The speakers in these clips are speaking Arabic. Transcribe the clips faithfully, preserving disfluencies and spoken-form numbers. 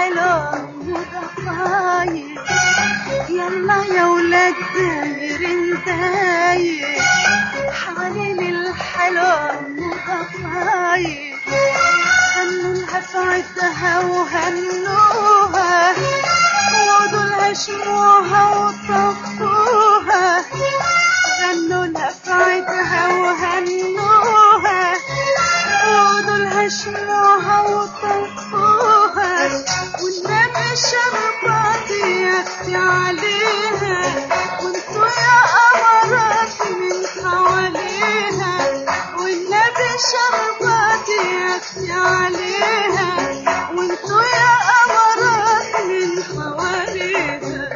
الحلو مضفايق يلا يا ولاد دايرين دايق حوالين الحلو مضفايق غنوا لها في عدها وهنوها وعودوا لها شموعها وطفوها غنوا لها في عدها وهنوها وعودوا لها شموعها وطفوها والنبي شرباتي يفتي عليها وانتو يا قمرات من حواليها والنبي شرباتي يفتي عليها وانتو يا قمرات من حواليها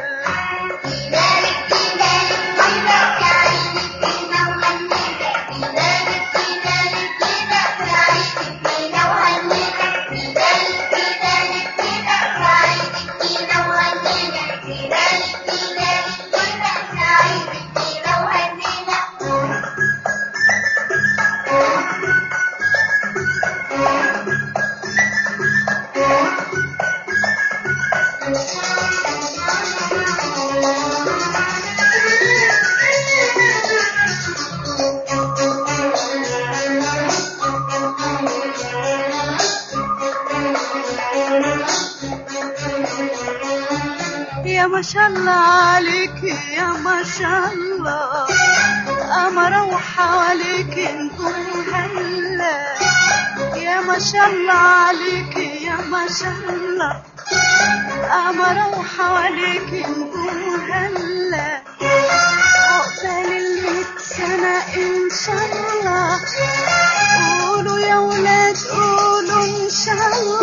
يا ما شاء الله عليك يا ما شاء الله قمرة وحواليك انتم هلا يا ما شاء الله عليك يا ما شاء الله قمرة وحواليك انتم هلا عقبال الميت سنة ان شاء الله قولوا يا ولاد قولوا ان شاء الله